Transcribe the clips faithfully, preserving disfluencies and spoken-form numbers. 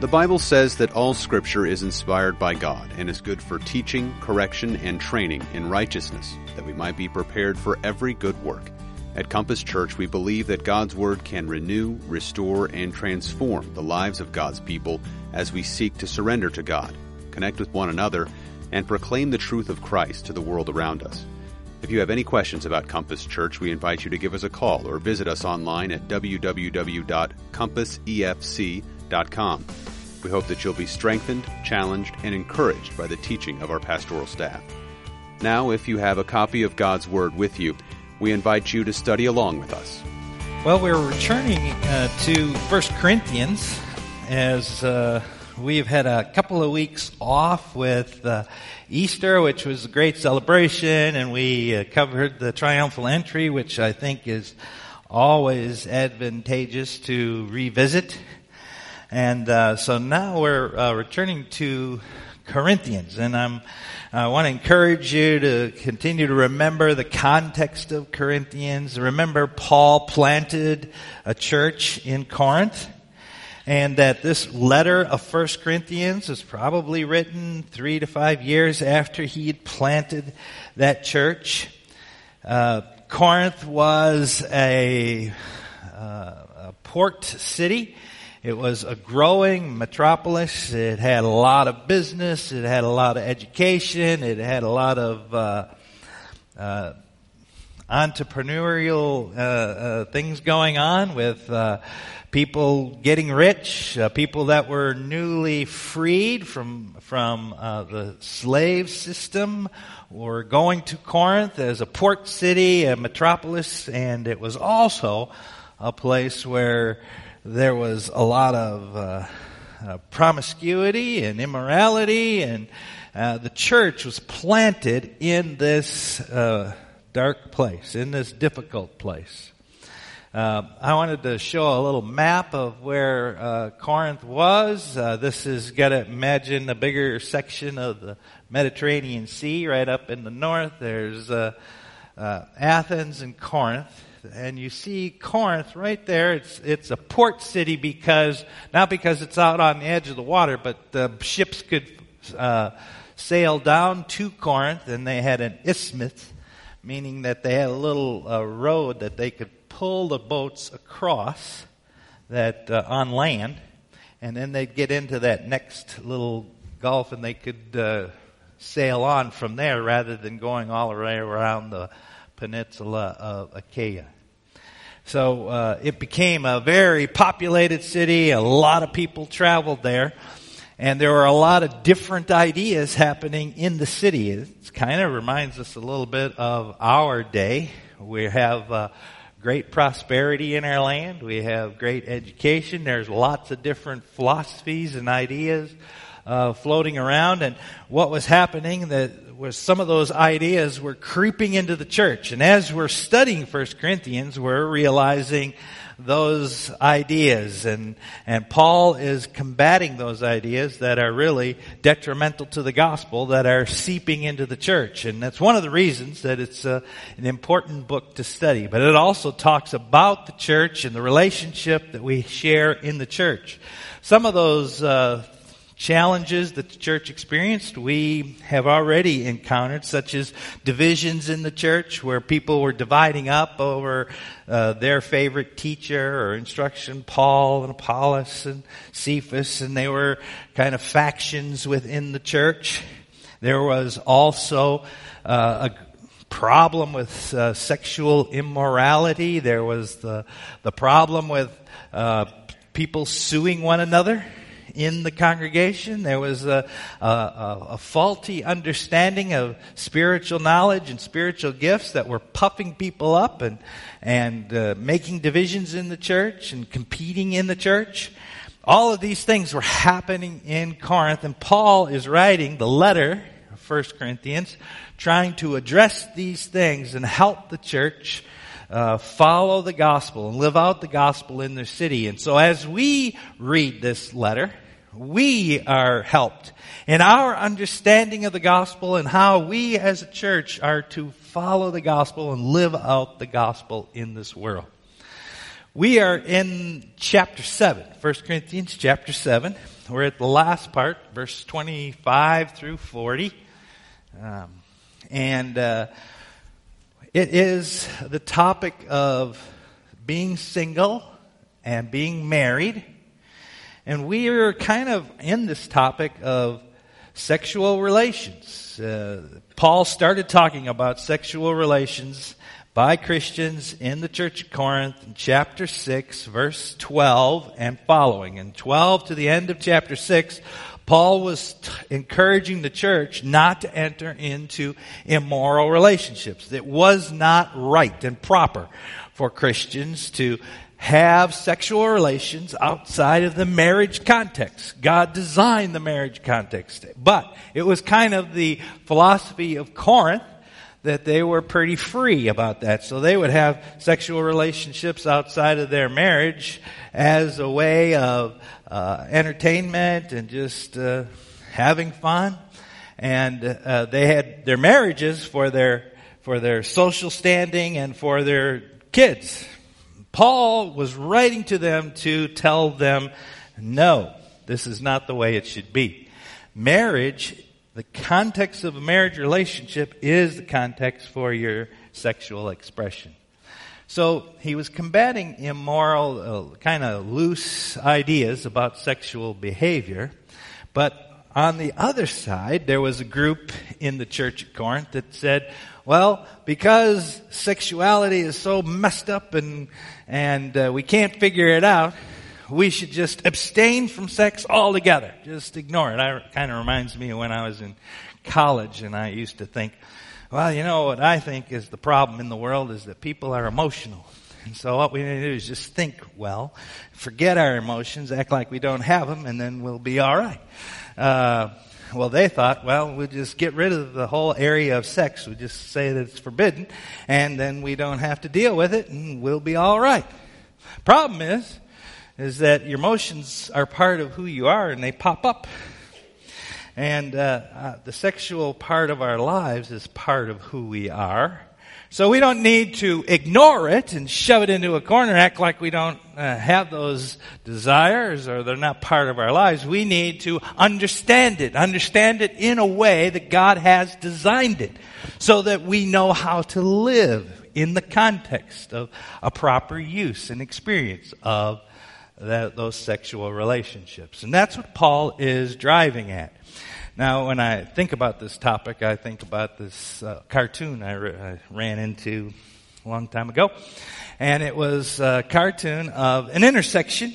The Bible says that all Scripture is inspired by God and is good for teaching, correction, and training in righteousness, that we might be prepared for every good work. At Compass Church, we believe that God's Word can renew, restore, and transform the lives of God's people as we seek to surrender to God, connect with one another, and proclaim the truth of Christ to the world around us. If you have any questions about Compass Church, we invite you to give us a call or visit us online at w w w dot compass e f c dot com. We hope that you'll be strengthened, challenged, and encouraged by the teaching of our pastoral staff. Now, if you have a copy of God's Word with you, we invite you to study along with us. Well, we're returning uh, to First Corinthians as uh, we've had a couple of weeks off with uh, Easter, which was a great celebration, and we uh, covered the triumphal entry, which I think is always advantageous to revisit. And uh, so now we're uh, returning to Corinthians, and I'm, I want to encourage you to continue to remember the context of Corinthians. Remember, Paul planted a church in Corinth, and that this letter of First Corinthians was probably written three to five years after he had planted that church. Uh, Corinth was a, uh, a port city. It was a growing metropolis. It had a lot of business. It had a lot of education. It had a lot of uh, uh, entrepreneurial uh, uh, things going on with uh, people getting rich, uh, people that were newly freed from from uh, the slave system were going to Corinth as a port city, a metropolis, and it was also a place where there was a lot of uh, uh, promiscuity and immorality, and uh, the church was planted in this uh, dark place, in this difficult place. Uh, I wanted to show a little map of where uh, Corinth was. Uh, this is got to imagine a bigger section of the Mediterranean Sea right up in the north. There's uh, uh, Athens and Corinth. And you see Corinth right there. It's it's a port city because, not because it's out on the edge of the water, but the ships could uh, sail down to Corinth, and they had an isthmus, meaning that they had a little uh, road that they could pull the boats across that uh, on land, and then they'd get into that next little gulf, and they could uh, sail on from there rather than going all the way around the peninsula of Achaia. So uh, it became a very populated city. A lot of people traveled there. And there were a lot of different ideas happening in the city. It kind of reminds us a little bit of our day. We have uh, great prosperity in our land. We have great education. There's lots of different philosophies and ideas uh, floating around. And what was happening that was some of those ideas were creeping into the church. And as we're studying First Corinthians, we're realizing those ideas. And, and Paul is combating those ideas that are really detrimental to the gospel, that are seeping into the church. And that's one of the reasons that it's uh, an important book to study. But it also talks about the church and the relationship that we share in the church. Some of those uh challenges that the church experienced, we have already encountered, such as divisions in the church where people were dividing up over uh, their favorite teacher or instruction, Paul and Apollos and Cephas, and they were kind of factions within the church. There was also uh, a problem with uh, sexual immorality. There was the the problem with uh, people suing one another in the congregation. There was a, a, a faulty understanding of spiritual knowledge and spiritual gifts that were puffing people up and and uh, making divisions in the church and competing in the church. All of these things were happening in Corinth, and Paul is writing the letter of First Corinthians, trying to address these things and help the church Uh, follow the gospel and live out the gospel in their city. And so as we read this letter, we are helped in our understanding of the gospel and how we as a church are to follow the gospel and live out the gospel in this world. We are in chapter seven, First Corinthians chapter seven, we're at the last part, verse twenty-five through forty. Um, and uh, it is the topic of being single and being married. And we are kind of in this topic of sexual relations. Uh, Paul started talking about sexual relations by Christians in the church of Corinth in chapter six, verse twelve and following. In twelve to the end of chapter six, Paul was t- encouraging the church not to enter into immoral relationships. It was not right and proper for Christians to have sexual relations outside of the marriage context. God designed the marriage context. But it was kind of the philosophy of Corinth that they were pretty free about that. So they would have sexual relationships outside of their marriage as a way of uh, entertainment and just uh, having fun. And uh, they had their marriages for their for their social standing and for their kids. Paul was writing to them to tell them, no, this is not the way it should be. Marriage, the context of a marriage relationship is the context for your sexual expression. So he was combating immoral, uh, kind of loose ideas about sexual behavior. But on the other side, there was a group in the church at Corinth that said, well, because sexuality is so messed up and and uh, we can't figure it out, we should just abstain from sex altogether. Just ignore it. It kind of reminds me of when I was in college and I used to think, well, you know, what I think is the problem in the world is that people are emotional. And so what we need to do is just think well, forget our emotions, act like we don't have them, and then we'll be all right. Uh, well, they thought, well, we'll just get rid of the whole area of sex. We'll just say that it's forbidden, and then we don't have to deal with it, and we'll be all right. Problem is, is that your emotions are part of who you are, and they pop up. And uh, uh, the sexual part of our lives is part of who we are. So we don't need to ignore it and shove it into a corner, act like we don't uh, have those desires or they're not part of our lives. We need to understand it, understand it in a way that God has designed it so that we know how to live in the context of a proper use and experience of that, those sexual relationships. And that's what Paul is driving at. Now, when I think about this topic, I think about this uh, cartoon I, re- I ran into a long time ago. And it was a cartoon of an intersection.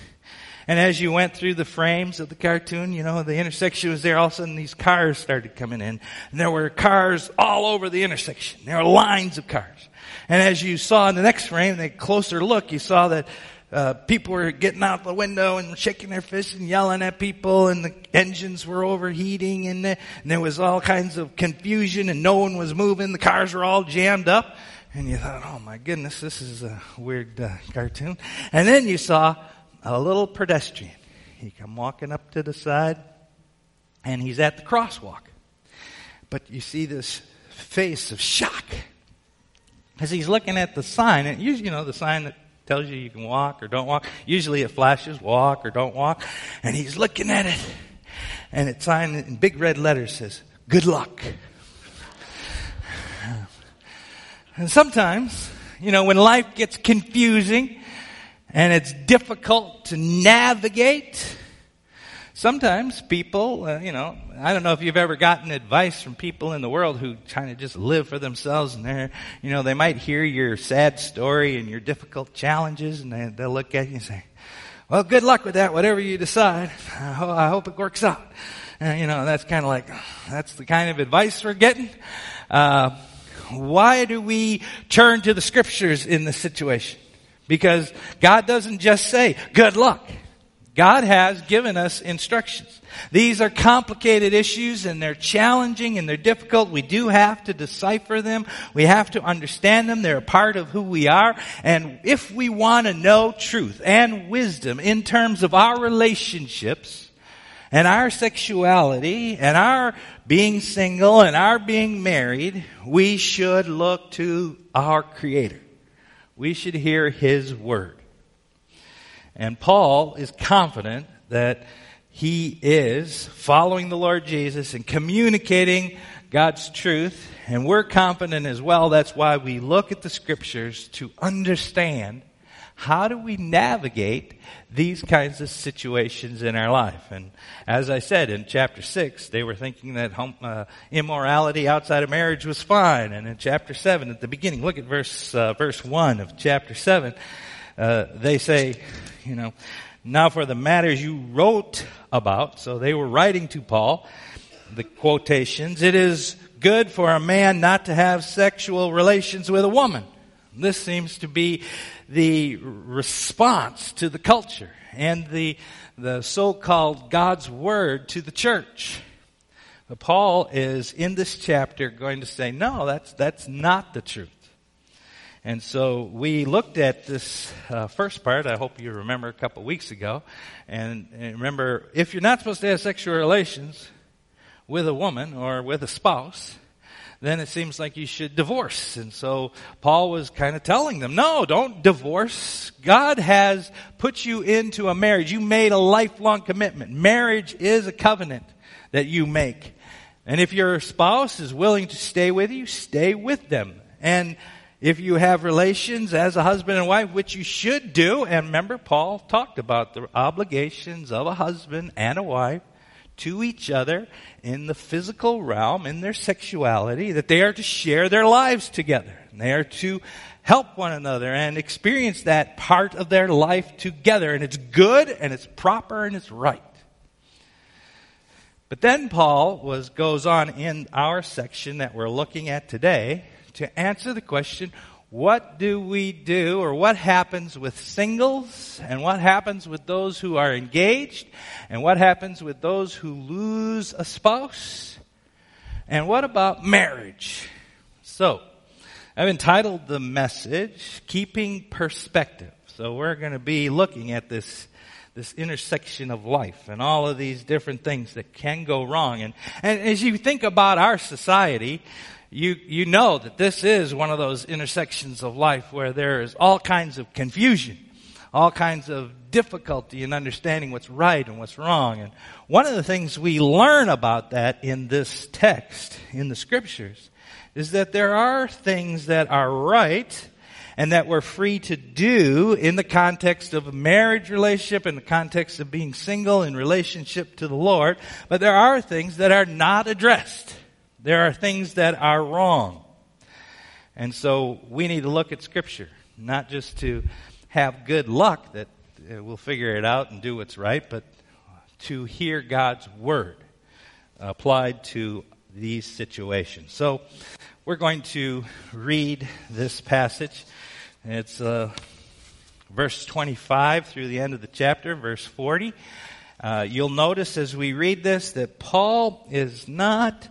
And as you went through the frames of the cartoon, you know, the intersection was there. All of a sudden, these cars started coming in. And there were cars all over the intersection. There were lines of cars. And as you saw in the next frame, the closer look, you saw that Uh, people were getting out the window and shaking their fists and yelling at people, and the engines were overheating, and, the, and there was all kinds of confusion, and no one was moving. The cars were all jammed up, and you thought, oh my goodness, this is a weird uh, cartoon. And then you saw a little pedestrian. He come walking up to the side, and he's at the crosswalk. But you see this face of shock as he's looking at the sign, and usually, you know, the sign that tells you you can walk or don't walk. Usually it flashes walk or don't walk. And he's looking at it. And it's signed in big red letters says, good luck. And sometimes, you know, when life gets confusing and it's difficult to navigate, sometimes people, uh, you know, I don't know if you've ever gotten advice from people in the world who kind of just live for themselves, and they're, you know, they might hear your sad story and your difficult challenges, and they, they'll look at you and say, well, good luck with that, whatever you decide. I, ho- I hope it works out. And, you know, that's kind of like, that's the kind of advice we're getting. Uh, why do we turn to the scriptures in this situation? Because God doesn't just say, good luck. God has given us instructions. These are complicated issues, and they're challenging and they're difficult. We do have to decipher them. We have to understand them. They're a part of who we are. And if we want to know truth and wisdom in terms of our relationships and our sexuality and our being single and our being married, we should look to our Creator. We should hear His Word. And Paul is confident that he is following the Lord Jesus and communicating God's truth. And we're confident as well. That's why we look at the Scriptures to understand how do we navigate these kinds of situations in our life. And as I said, in chapter six, they were thinking that home, uh, immorality outside of marriage was fine. And in chapter seven, at the beginning, look at verse uh, verse one of chapter seven, uh, they say, you know, now for the matters you wrote about, so they were writing to Paul, the quotations, it is good for a man not to have sexual relations with a woman. This seems to be the response to the culture and the the so-called God's word to the church. But Paul is in this chapter going to say, no, that's that's not the truth. And so we looked at this uh, first part, I hope you remember a couple weeks ago. And, and remember, if you're not supposed to have sexual relations with a woman or with a spouse, then it seems like you should divorce. And so Paul was kind of telling them, no, don't divorce. God has put you into a marriage. You made a lifelong commitment. Marriage is a covenant that you make. And if your spouse is willing to stay with you, stay with them. And if you have relations as a husband and wife, which you should do, and remember, Paul talked about the obligations of a husband and a wife to each other in the physical realm, in their sexuality, that they are to share their lives together. And they are to help one another and experience that part of their life together. And it's good, and it's proper, and it's right. But then Paul was goes on in our section that we're looking at today to answer the question, what do we do, or what happens with singles, and what happens with those who are engaged, and what happens with those who lose a spouse, and what about marriage? So, I've entitled the message, Keeping Perspective. So we're going to be looking at this this intersection of life and all of these different things that can go wrong. And, and as you think about our society, You you know that this is one of those intersections of life where there is all kinds of confusion, all kinds of difficulty in understanding what's right and what's wrong. And one of the things we learn about that in this text, in the Scriptures, is that there are things that are right and that we're free to do in the context of a marriage relationship, in the context of being single in relationship to the Lord, but there are things that are not addressed. There are things that are wrong. And so we need to look at Scripture, not just to have good luck that we'll figure it out and do what's right, but to hear God's Word applied to these situations. So we're going to read this passage. It's uh, verse twenty-five through the end of the chapter, verse forty. Uh, you'll notice as we read this that Paul is not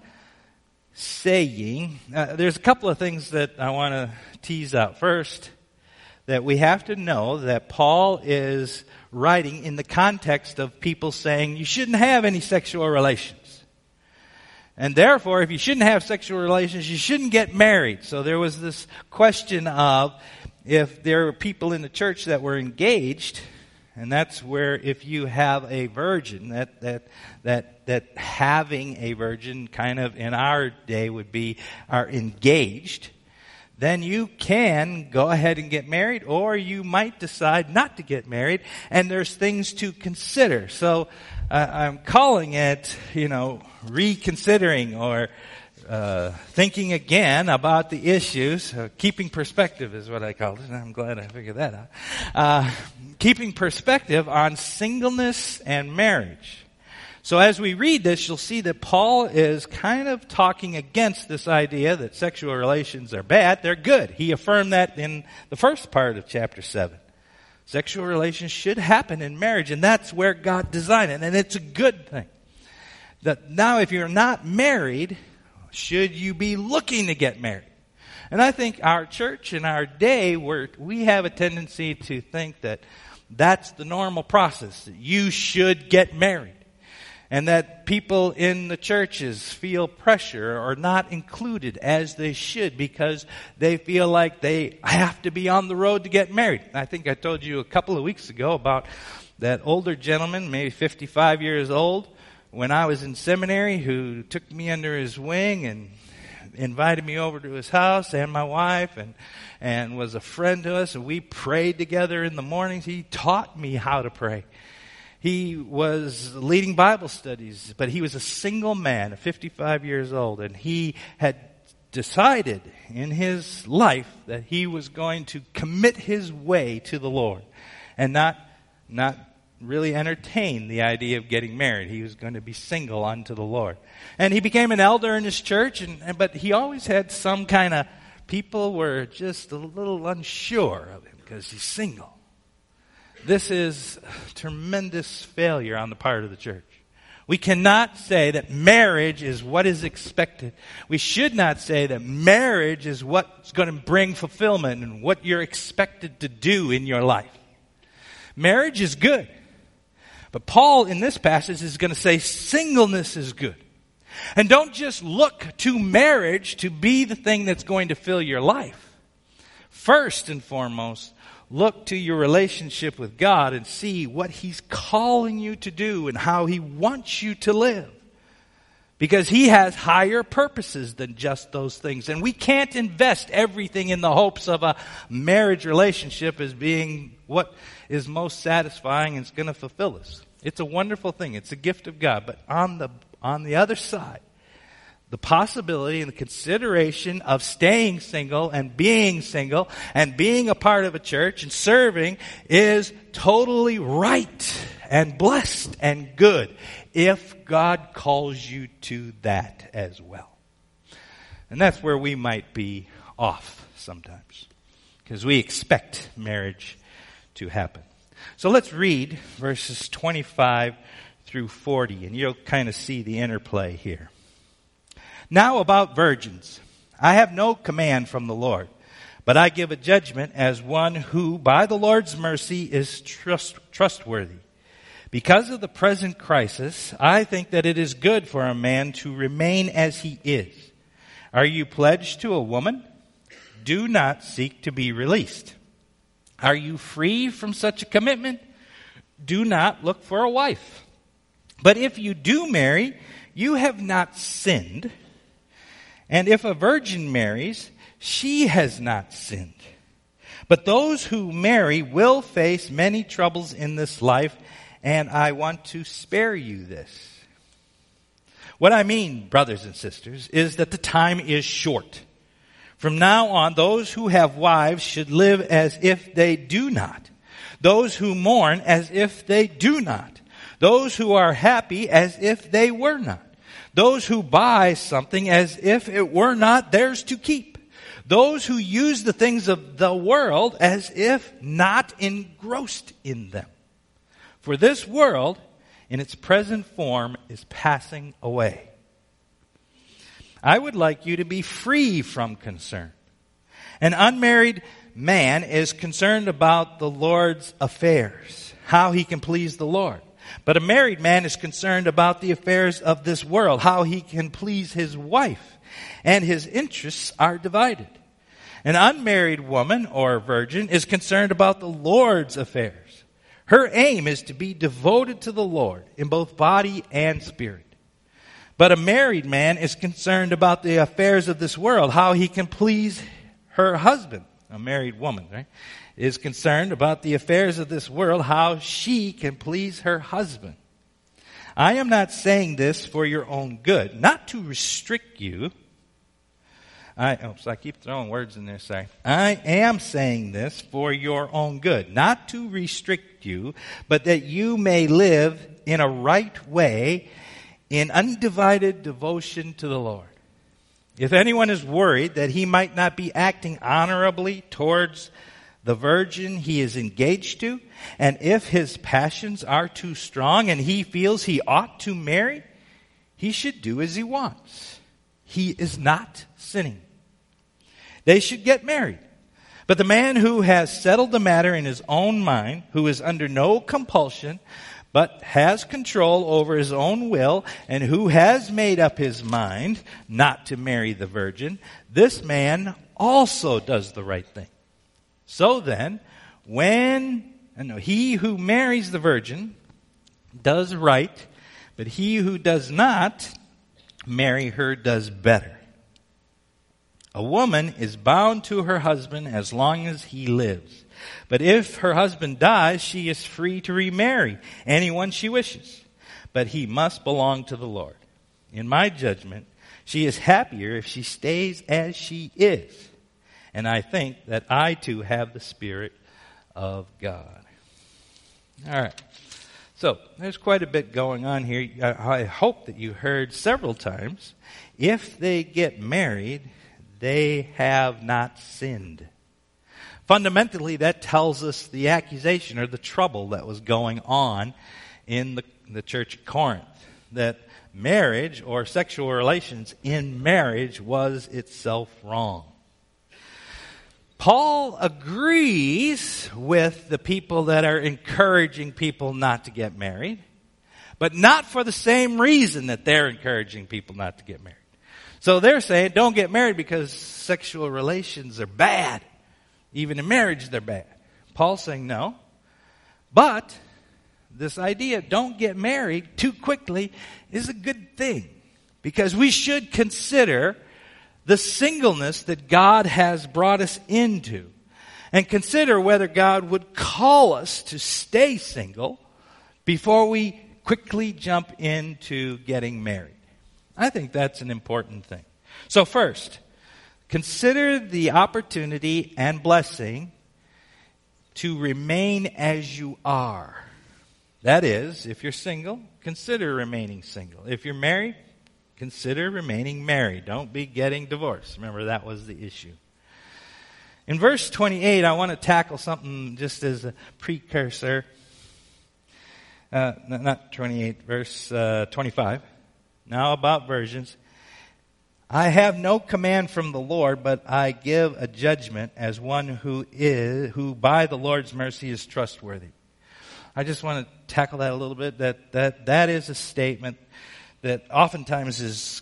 saying, uh, there's a couple of things that I want to tease out. First, that we have to know that Paul is writing in the context of people saying you shouldn't have any sexual relations. And therefore, if you shouldn't have sexual relations, you shouldn't get married. So there was this question of if there were people in the church that were engaged, and that's where if you have a virgin, that that that that having a virgin kind of in our day would be are engaged, then you can go ahead and get married, or you might decide not to get married, and there's things to consider. So uh, I'm calling it, you know, reconsidering or uh, thinking again about the issues. Uh, keeping perspective is what I called it, and I'm glad I figured that out. Uh, keeping perspective on singleness and marriage. So as we read this, you'll see that Paul is kind of talking against this idea that sexual relations are bad. They're good. He affirmed that in the first part of chapter seven. Sexual relations should happen in marriage, and that's where God designed it, and it's a good thing. That now if you're not married, should you be looking to get married? And I think our church in our day, where we have a tendency to think that that's the normal process, that you should get married. and that people in the churches feel pressure or not included as they should because they feel like they have to be on the road to get married. I think I told you a couple of weeks ago about that older gentleman, maybe fifty-five years old, when I was in seminary, who took me under his wing and invited me over to his house and my wife and and was a friend to us, and we prayed together in the mornings. He taught me how to pray. He was leading Bible studies, but he was a single man, fifty-five years old, and he had decided in his life that he was going to commit his way to the Lord and not not really entertain the idea of getting married. He was going to be single unto the Lord. And he became an elder in his church, and, and but he always had some kind of, people were just a little unsure of him because he's single. This is a tremendous failure on the part of the church. We cannot say that marriage is what is expected. We should not say that marriage is what's going to bring fulfillment and what you're expected to do in your life. Marriage is good. But Paul in this passage is going to say singleness is good. And don't just look to marriage to be the thing that's going to fill your life. First and foremost, look to your relationship with God and see what He's calling you to do and how He wants you to live. Because He has higher purposes than just those things. And we can't invest everything in the hopes of a marriage relationship as being what is most satisfying and is going to fulfill us. It's a wonderful thing. It's a gift of God. But on the on the other side, the possibility and the consideration of staying single and being single and being a part of a church and serving is totally right and blessed and good if God calls you to that as well. And that's where we might be off sometimes, because we expect marriage to happen. So let's read verses twenty-five through forty, and you'll kind of see the interplay here. Now about virgins, I have no command from the Lord, but I give a judgment as one who, by the Lord's mercy, is trust, trustworthy. Because of the present crisis, I think that it is good for a man to remain as he is. Are you pledged to a woman? Do not seek to be released. Are you free from such a commitment? Do not look for a wife. But if you do marry, you have not sinned. And if a virgin marries, she has not sinned. But those who marry will face many troubles in this life, and I want to spare you this. What I mean, brothers and sisters, is that the time is short. From now on, those who have wives should live as if they do not. Those who mourn as if they do not. Those who are happy as if they were not. Those who buy something as if it were not theirs to keep. Those who use the things of the world as if not engrossed in them. For this world, in its present form, is passing away. I would like you to be free from concern. An unmarried man is concerned about the Lord's affairs, how he can please the Lord. But a married man is concerned about the affairs of this world, how he can please his wife, and his interests are divided. An unmarried woman or virgin is concerned about the Lord's affairs. Her aim is to be devoted to the Lord in both body and spirit. But a married man is concerned about the affairs of this world, how he can please her husband. A married woman, right, is concerned about the affairs of this world, how she can please her husband. I am not saying this for your own good, not to restrict you. I, oh, so I keep throwing words in there, sorry. I am saying this for your own good, not to restrict you, but that you may live in a right way, in undivided devotion to the Lord. If anyone is worried that he might not be acting honorably towards the virgin he is engaged to, and if his passions are too strong and he feels he ought to marry, he should do as he wants. He is not sinning. They should get married. But the man who has settled the matter in his own mind, who is under no compulsion, but has control over his own will, and who has made up his mind not to marry the virgin, this man also does the right thing. So then, when no, he who marries the virgin does right, but he who does not marry her does better. A woman is bound to her husband as long as he lives. But if her husband dies, she is free to remarry anyone she wishes. But he must belong to the Lord. In my judgment, she is happier if she stays as she is. And I think that I too have the Spirit of God. All right. So, there's quite a bit going on here. I hope that you heard several times, if they get married, they have not sinned. Fundamentally, that tells us the accusation or the trouble that was going on in the, the church at Corinth. That marriage or sexual relations in marriage was itself wrong. Paul agrees with the people that are encouraging people not to get married, but not for the same reason that they're encouraging people not to get married. So they're saying, don't get married because sexual relations are bad. Even in marriage, they're bad. Paul's saying no. But this idea of don't get married too quickly is a good thing. Because we should consider the singleness that God has brought us into. And consider whether God would call us to stay single before we quickly jump into getting married. I think that's an important thing. So first, consider the opportunity and blessing to remain as you are. That is, if you're single, consider remaining single. If you're married, consider remaining married. Don't be getting divorced. Remember, that was the issue. In verse twenty-eight, I want to tackle something just as a precursor. Uh, not twenty-eight, verse uh, twenty-five. Now about virgins. I have no command from the Lord, but I give a judgment as one who is, who by the Lord's mercy is trustworthy. I just want to tackle that a little bit. That that that is a statement that oftentimes is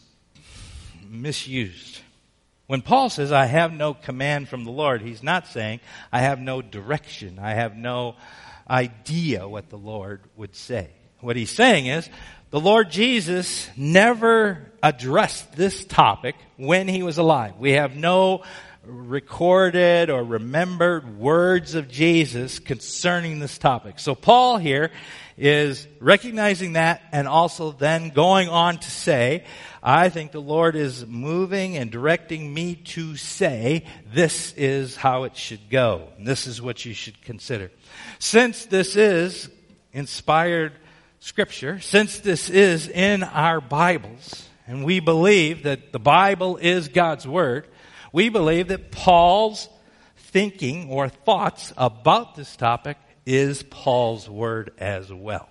misused. When Paul says, I have no command from the Lord, he's not saying, I have no direction. I have no idea what the Lord would say. What he's saying is, the Lord Jesus never addressed this topic when he was alive. We have no recorded or remembered words of Jesus concerning this topic. So Paul here is recognizing that and also then going on to say, I think the Lord is moving and directing me to say, this is how it should go. And this is what you should consider. Since this is inspired Scripture, since this is in our Bibles, and we believe that the Bible is God's Word, we believe that Paul's thinking or thoughts about this topic is Paul's Word as well.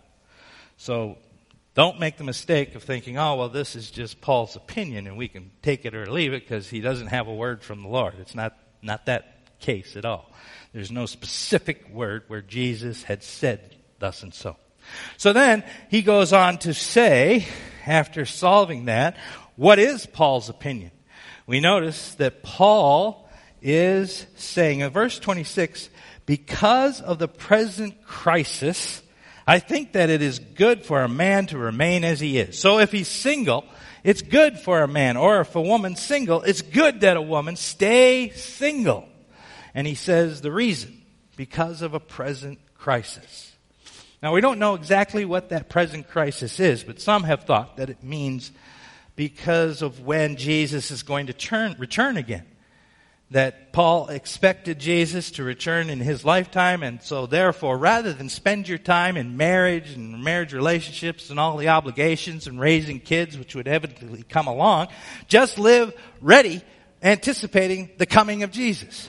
So don't make the mistake of thinking, oh, well, this is just Paul's opinion and we can take it or leave it because he doesn't have a word from the Lord. It's not, not that case at all. There's no specific word where Jesus had said thus and so. So then he goes on to say, after solving that, what is Paul's opinion? We notice that Paul is saying in verse twenty-six, because of the present crisis, I think that it is good for a man to remain as he is. So if he's single, it's good for a man. Or if a woman's single, it's good that a woman stay single. And he says the reason, because of a present crisis. Now, we don't know exactly what that present crisis is, but some have thought that it means because of when Jesus is going to turn, return again. That Paul expected Jesus to return in his lifetime, and so therefore, rather than spend your time in marriage and marriage relationships and all the obligations and raising kids, which would inevitably come along, just live ready, anticipating the coming of Jesus.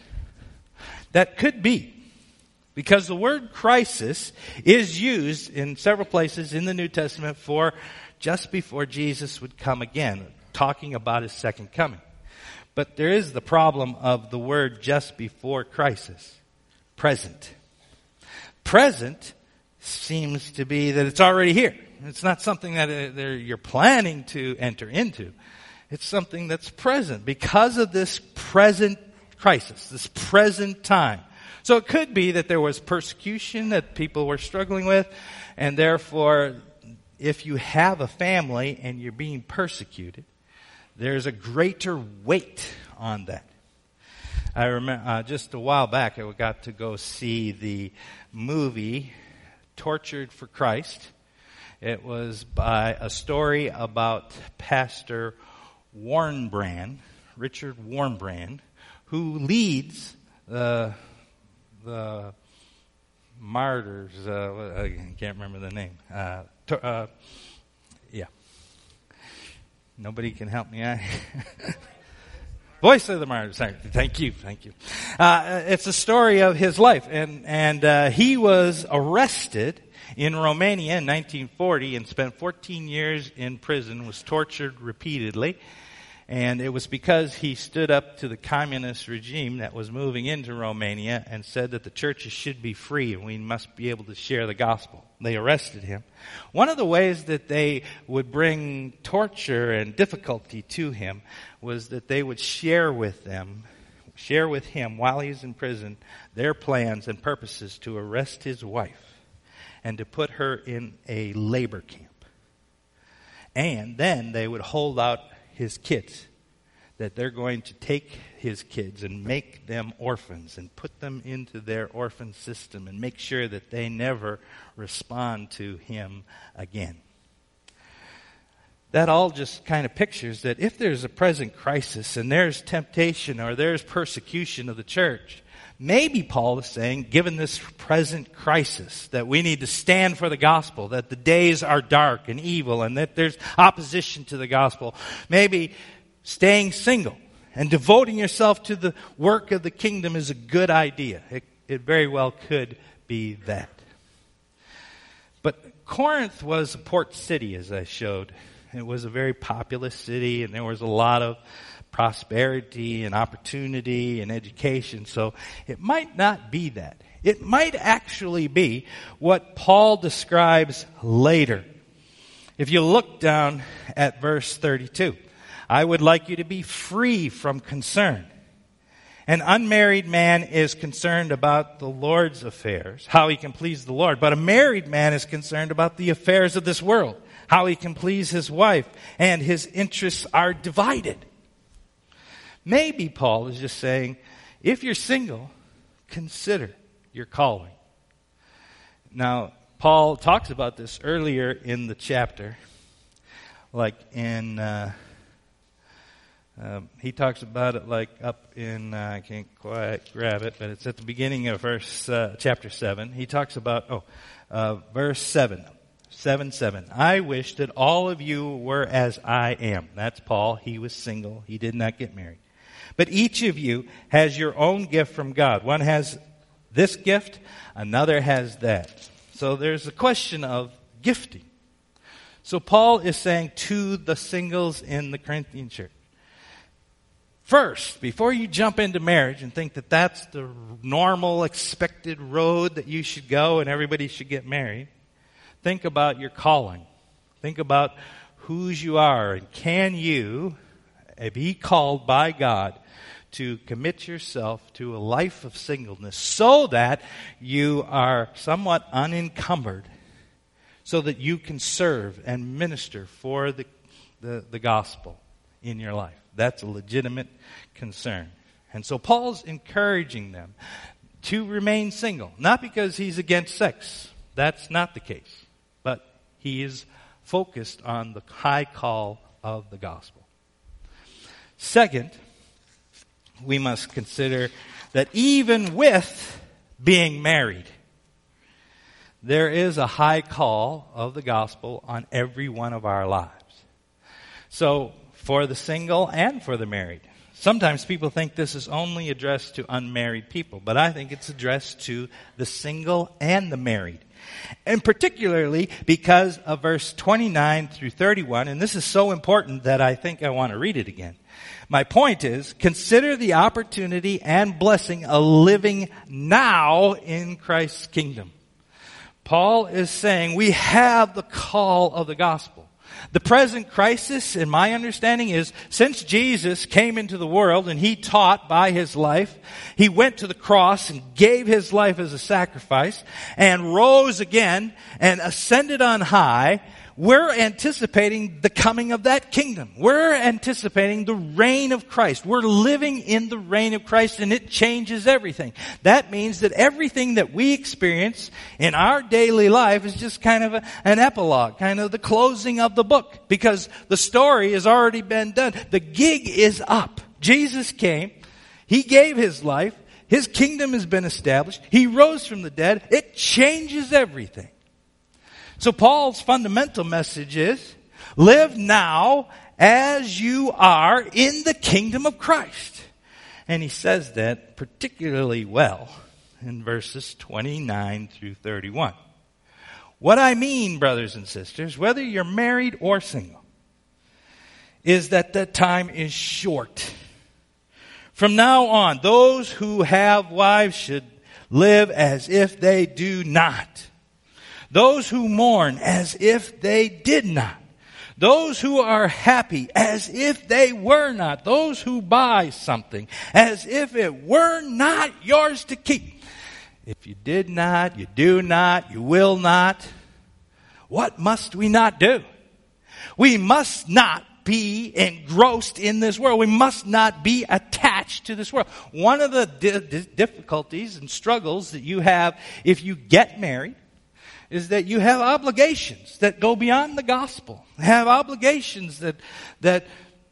That could be. Because the word crisis is used in several places in the New Testament for just before Jesus would come again, talking about his second coming. But there is the problem of the word just before crisis. Present. Present seems to be that it's already here. It's not something that uh, you're planning to enter into. It's something that's present because of this present crisis, this present time. So it could be that there was persecution that people were struggling with, and therefore, if you have a family and you're being persecuted, there's a greater weight on that. I remember uh, just a while back, I got to go see the movie Tortured for Christ. It was by a story about Pastor Warnbrand, Richard Warnbrand, who leads the the martyrs. Uh, I can't remember the name. Uh, to, uh, yeah, nobody can help me out. Voice of the Martyrs. Thank you, thank you. Uh, it's a story of his life, and and uh, he was arrested in Romania in nineteen forty and spent fourteen years in prison. Was tortured repeatedly, and it was because he stood up to the communist regime that was moving into Romania and said that the churches should be free and we must be able to share the gospel. They arrested him. One of the ways that they would bring torture and difficulty to him was that they would share with them, share with him while he's in prison, their plans and purposes to arrest his wife and to put her in a labor camp. And then they would hold out his kids, that they're going to take his kids and make them orphans and put them into their orphan system and make sure that they never respond to him again. That all just kind of pictures that if there's a present crisis and there's temptation or there's persecution of the church, maybe Paul is saying, given this present crisis, that we need to stand for the gospel, that the days are dark and evil and that there's opposition to the gospel. Maybe staying single and devoting yourself to the work of the kingdom is a good idea. It, it very well could be that. But Corinth was a port city, as I showed. It was a very populous city, and there was a lot of prosperity and opportunity and education. So it might not be that. It might actually be what Paul describes later. If you look down at verse thirty-two, I would like you to be free from concern. An unmarried man is concerned about the Lord's affairs, how he can please the Lord. But a married man is concerned about the affairs of this world, how he can please his wife, and his interests are divided. Maybe Paul is just saying, if you're single, consider your calling. Now, Paul talks about this earlier in the chapter, like in... Uh, Um, he talks about it like up in, uh, I can't quite grab it, but it's at the beginning of verse, uh, chapter seven. He talks about, oh, uh, verse seven, seven, seven. I wish that all of you were as I am. That's Paul. He was single. He did not get married. But each of you has your own gift from God. One has this gift, another has that. So there's a question of gifting. So Paul is saying to the singles in the Corinthian church, first, before you jump into marriage and think that that's the normal, expected road that you should go and everybody should get married, think about your calling. Think about whose you are, and can you be called by God to commit yourself to a life of singleness so that you are somewhat unencumbered, so that you can serve and minister for the, the, the gospel in your life. That's a legitimate concern. And so Paul's encouraging them to remain single. Not because he's against sex. That's not the case. But he is focused on the high call of the gospel. Second, we must consider that even with being married, there is a high call of the gospel on every one of our lives. So, for the single and for the married. Sometimes people think this is only addressed to unmarried people, but I think it's addressed to the single and the married. And particularly because of verse twenty-nine through thirty-one, and this is so important that I think I want to read it again. My point is, consider the opportunity and blessing of living now in Christ's kingdom. Paul is saying we have the call of the gospel. The present crisis, in my understanding, is since Jesus came into the world and he taught by his life, he went to the cross and gave his life as a sacrifice and rose again and ascended on high. We're anticipating the coming of that kingdom. We're anticipating the reign of Christ. We're living in the reign of Christ, and it changes everything. That means that everything that we experience in our daily life is just kind of a, an epilogue, kind of the closing of the book, because the story has already been done. The gig is up. Jesus came. He gave his life. His kingdom has been established. He rose from the dead. It changes everything. So Paul's fundamental message is, live now as you are in the kingdom of Christ. And he says that particularly well in verses twenty-nine through thirty-one. What I mean, brothers and sisters, whether you're married or single, is that the time is short. From now on, those who have wives should live as if they do not. Those who mourn as if they did not. Those who are happy as if they were not. Those who buy something as if it were not yours to keep. If you did not, you do not, you will not. What must we not do? We must not be engrossed in this world. We must not be attached to this world. One of the di- difficulties and struggles that you have if you get married is that you have obligations that go beyond the gospel. You have obligations that that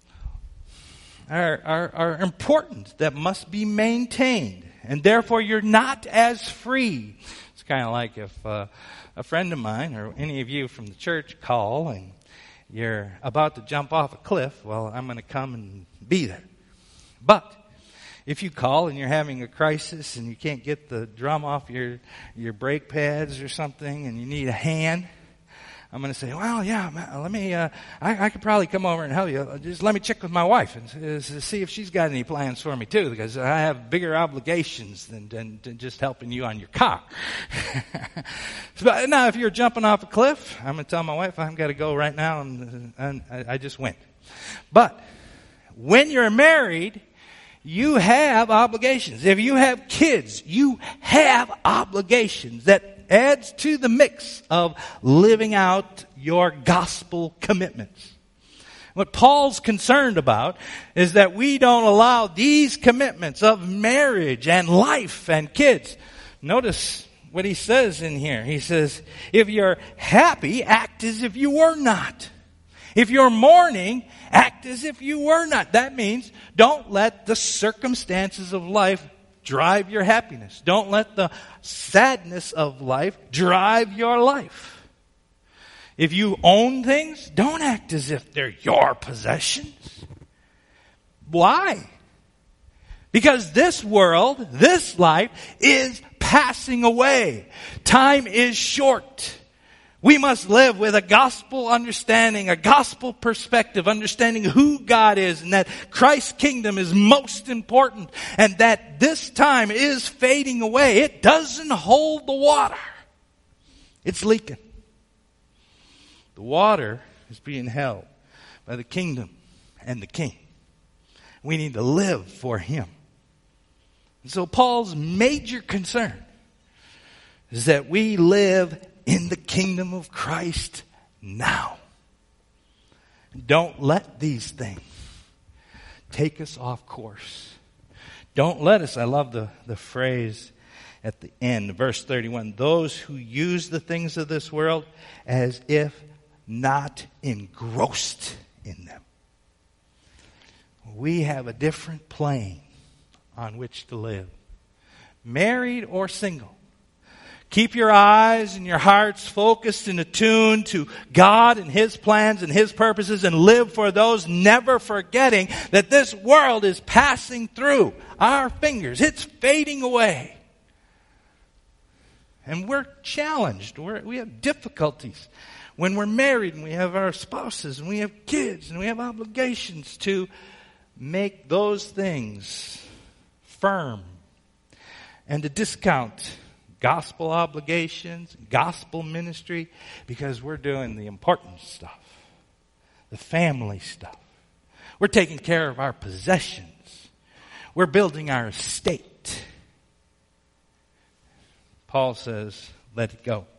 are, are, are important, that must be maintained. And therefore you're not as free. It's kind of like if uh, a friend of mine or any of you from the church call and you're about to jump off a cliff. Well, I'm going to come and be there. But if you call and you're having a crisis and you can't get the drum off your, your brake pads or something and you need a hand, I'm going to say, well, yeah, let me, uh, I, I could probably come over and help you. Just let me check with my wife and uh, see if she's got any plans for me too, because I have bigger obligations than, than, than just helping you on your car. So, now, if you're jumping off a cliff, I'm going to tell my wife I've got to go right now, and, and I, I just went. But when you're married, you have obligations. If you have kids, you have obligations. That adds to the mix of living out your gospel commitments. What Paul's concerned about is that we don't allow these commitments of marriage and life and kids. Notice what he says in here. He says, if you're happy, act as if you were not. If you're mourning, act as if you were not. That means don't let the circumstances of life drive your happiness. Don't let the sadness of life drive your life. If you own things, don't act as if they're your possessions. Why? Because this world, this life is passing away. Time is short. We must live with a gospel understanding, a gospel perspective, understanding who God is and that Christ's kingdom is most important and that this time is fading away. It doesn't hold the water. It's leaking. The water is being held by the kingdom and the king. We need to live for him. And so Paul's major concern is that we live in the kingdom of Christ now. Don't let these things take us off course. Don't let us, I love the, the phrase at the end, verse thirty-one, those who use the things of this world as if not engrossed in them. We have a different plane on which to live. Married or single. Keep your eyes and your hearts focused and attuned to God and his plans and his purposes, and live for those, never forgetting that this world is passing through our fingers. It's fading away. And we're challenged. We're, we have difficulties when we're married and we have our spouses and we have kids and we have obligations to make those things firm and to discount gospel obligations, gospel ministry, because we're doing the important stuff, the family stuff. We're taking care of our possessions. We're building our estate. Paul says, let it go.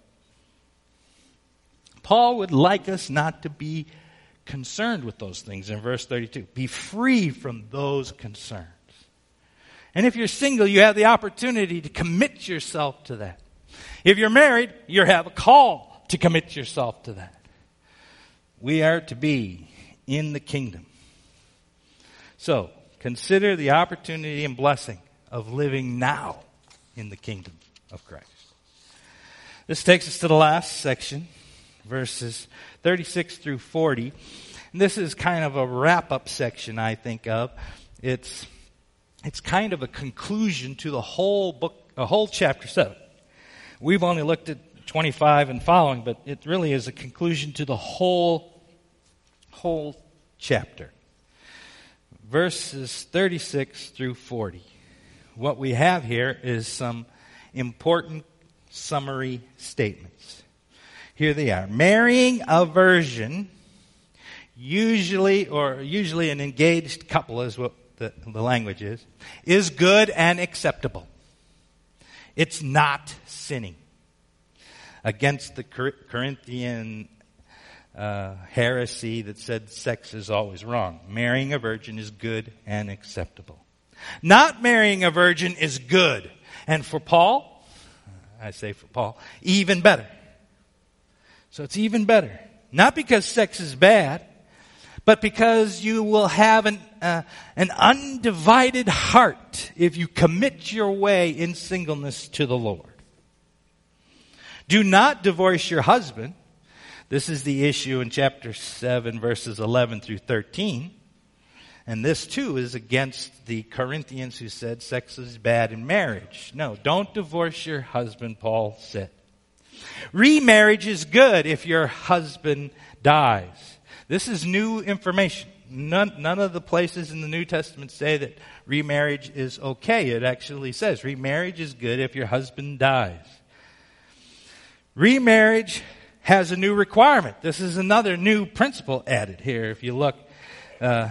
Paul would like us not to be concerned with those things in verse thirty-two. Be free from those concerns. And if you're single, you have the opportunity to commit yourself to that. If you're married, you have a call to commit yourself to that. We are to be in the kingdom. So, consider the opportunity and blessing of living now in the kingdom of Christ. This takes us to the last section, verses thirty-six through forty. And this is kind of a wrap-up section, I think of. It's it's kind of a conclusion to the whole book, a whole chapter seven. We've only looked at twenty-five and following, but it really is a conclusion to the whole whole chapter. Verses thirty-six through forty. What we have here is some important summary statements. Here they are. Marrying a virgin, usually, or usually an engaged couple is what the, the language is, is good and acceptable. It's not sinning. Against the Corinthian uh, heresy that said sex is always wrong. Marrying a virgin is good and acceptable. Not marrying a virgin is good. And for Paul, I say for Paul, even better. So it's even better. Not because sex is bad, but because you will have an, uh, an undivided heart if you commit your way in singleness to the Lord. Do not divorce your husband. This is the issue in chapter seven, verses eleven through thirteen. And this too is against the Corinthians who said sex is bad in marriage. No, don't divorce your husband, Paul said. Remarriage is good if your husband dies. This is new information. None, none of the places in the New Testament say that remarriage is okay. It actually says remarriage is good if your husband dies. Remarriage has a new requirement. This is another new principle added here. If you look, uh,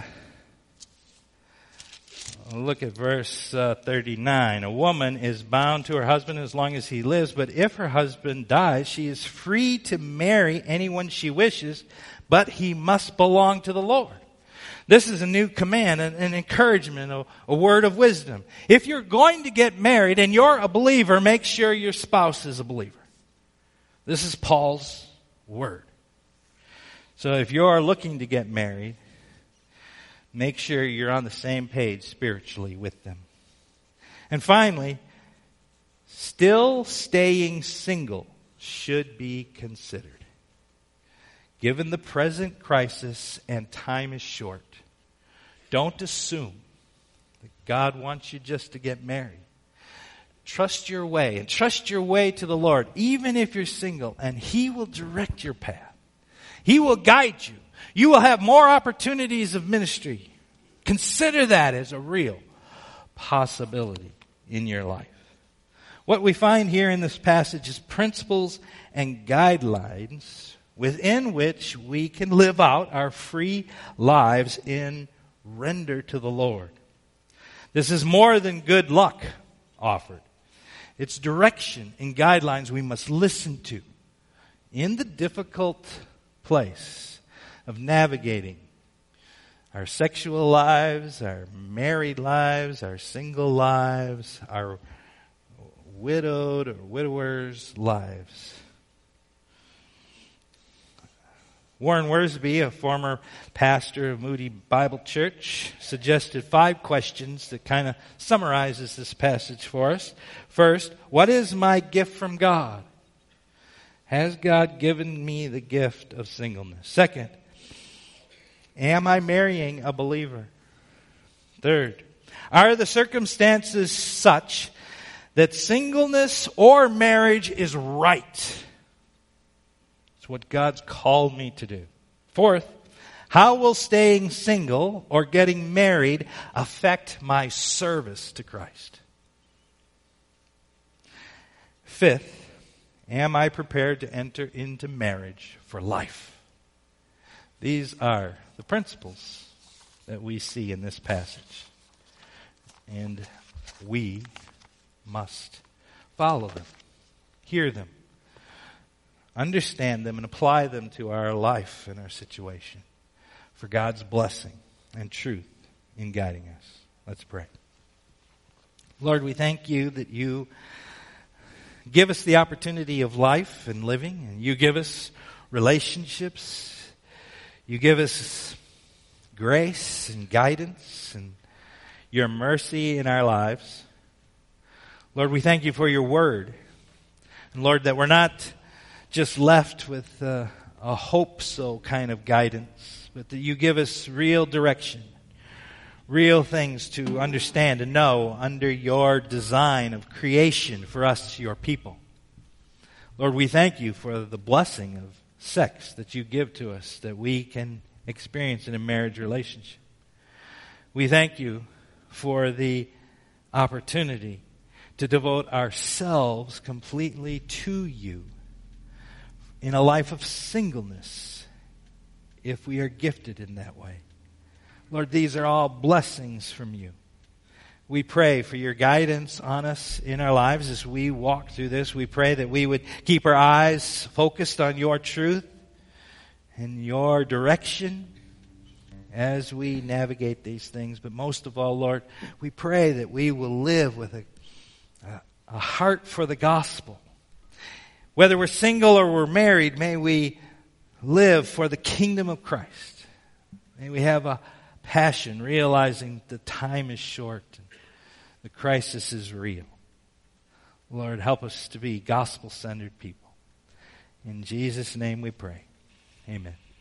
look at verse uh, thirty-nine. A woman is bound to her husband as long as he lives, but if her husband dies, she is free to marry anyone she wishes, but he must belong to the Lord. This is a new command, an, an encouragement, a, a word of wisdom. If you're going to get married and you're a believer, make sure your spouse is a believer. This is Paul's word. So if you're looking to get married, make sure you're on the same page spiritually with them. And finally, still staying single should be considered. Given the present crisis and time is short, don't assume that God wants you just to get married. Trust your way and trust your way to the Lord, even if you're single, and He will direct your path. He will guide you. You will have more opportunities of ministry. Consider that as a real possibility in your life. What we find here in this passage is principles and guidelines within which we can live out our free lives in render to the Lord. This is more than good luck offered. It's direction and guidelines we must listen to in the difficult place of navigating our sexual lives, our married lives, our single lives, our widowed or widowers' lives. Warren Wiersbe, a former pastor of Moody Bible Church, suggested five questions that kind of summarizes this passage for us. First, what is my gift from God? Has God given me the gift of singleness? Second, am I marrying a believer? Third, are the circumstances such that singleness or marriage is right? It's what God's called me to do. Fourth, how will staying single or getting married affect my service to Christ? fifth, am I prepared to enter into marriage for life? These are the principles that we see in this passage. And we must follow them, hear them, understand them, and apply them to our life and our situation for God's blessing and truth in guiding us. Let's pray. Lord, we thank you that you give us the opportunity of life and living, and you give us relationships. You give us grace and guidance and your mercy in our lives. Lord, we thank you for your word. And Lord, that we're not just left with uh, a hope-so kind of guidance, but that you give us real direction, real things to understand and know under your design of creation for us, your people. Lord, we thank you for the blessing of sex that you give to us that we can experience in a marriage relationship. We thank you for the opportunity to devote ourselves completely to you in a life of singleness, if we are gifted in that way. Lord, these are all blessings from you. We pray for your guidance on us in our lives as we walk through this. We pray that we would keep our eyes focused on your truth and your direction as we navigate these things. But most of all, Lord, we pray that we will live with a, a, a heart for the gospel. Whether we're single or we're married, may we live for the kingdom of Christ. May we have a passion, realizing the time is short and the crisis is real. Lord, help us to be gospel-centered people. In Jesus' name we pray. Amen.